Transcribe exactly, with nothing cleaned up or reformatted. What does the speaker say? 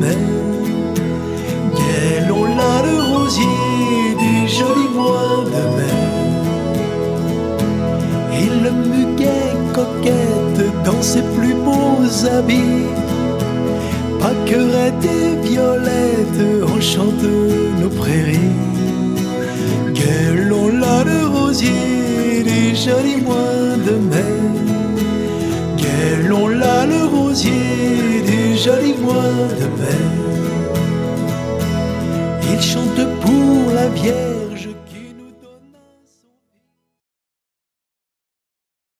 mai. Guélons là le rosier du joli mois de mai. Et le muguet coquette dans ses plus beaux habits, pâquerettes et violettes enchantent nos prairies. Guélons là le rosier du joli mois de mai. Guélons là le rosier du joli mois de mai. Il chante pour la vieille